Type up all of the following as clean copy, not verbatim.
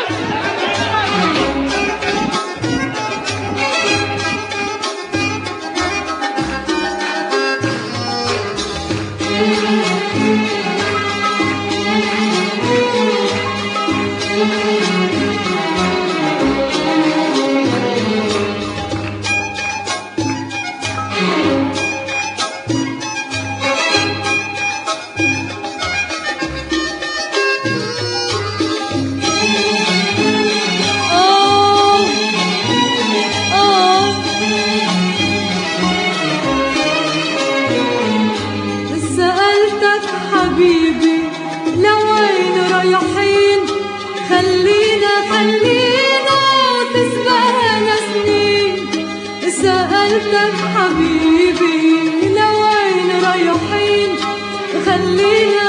سألتك حبيبي لوين رايحين، خلينا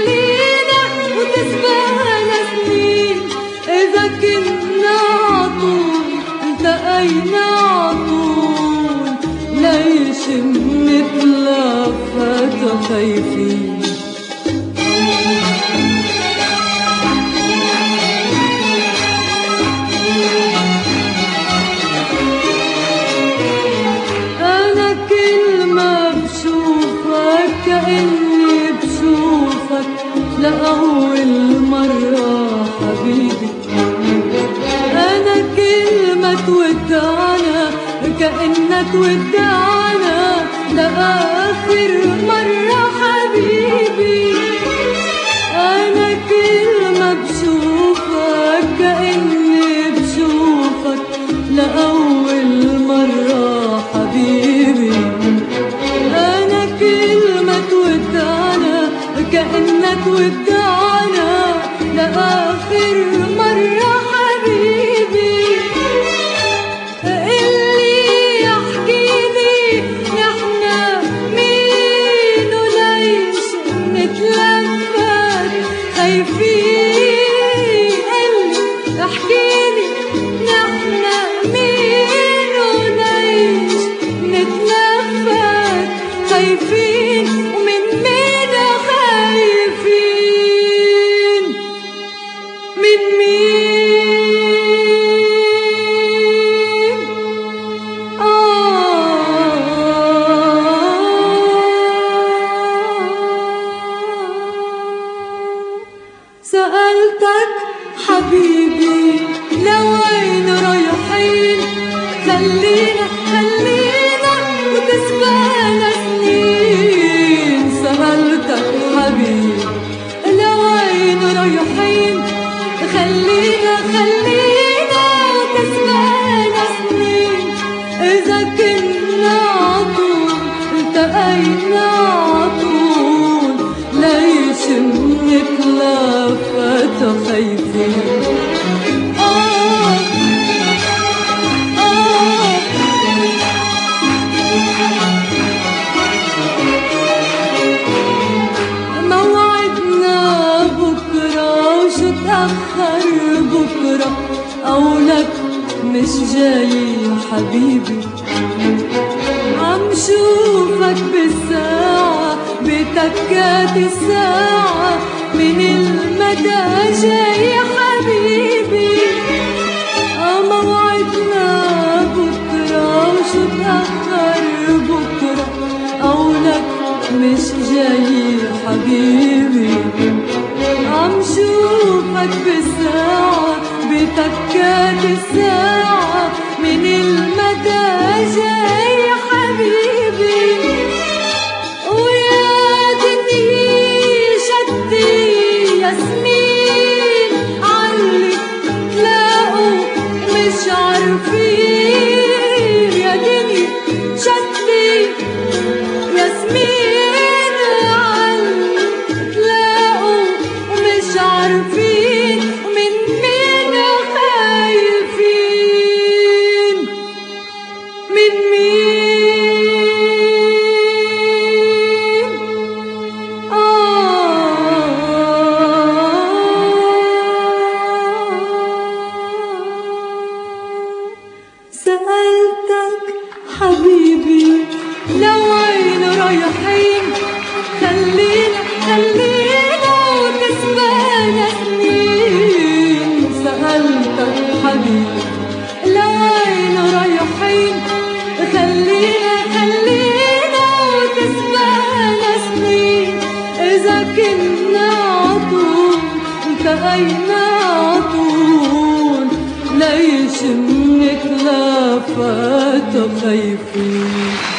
وتسبقنا سنين. إذا كنا عطول التقينا عطول، ليش منتلفت خايفين؟ كأني بشوفك لأول مرة حبيبي، أنا كل ما تودعنا كأنك تودعنا لآخر مرة حبيبي. أنا كل ما بشوفك كأني بشوفك لأول مرة حبيبي، كأنك ودعنا لآخر مرة حبيبي. اللي يحكيلي نحنا مين وليش نتلفت خايفين. اللي يحكيلي نحنا مين وليش نتلفت خايفين. ومن مين خايفين؟ من مين؟ سألتك حبيبي لوين رايحين، خلينا وتسبقنا سنين. سألتك حبيبي لوين رايحين، خلينا وتسبقنا سنين. إذا كنا عطول التقينا عطول، ليش منتلفت خايفين؟ موعدنا بكرة وشو تأخر بكرة، أولك مش جاي حبيبي. عم شوفك بالساعة بتكات الساعة، من المدى جاي حبيبي. موعدنا بكرة وشو تأخر بكرة، أولك مش جاي حبيبي. عم شوفك بالساعة بتكات الساعة، من المدى جاي حبيبي. ويا دنيا شدي ياسمين علي تلاقوا مش عارفين. يا دنيا شدي ياسمين علي تلاقوا مش عارفين. ومن مين خايفين؟ من بقينا عطول ليش منك لفات خايفين.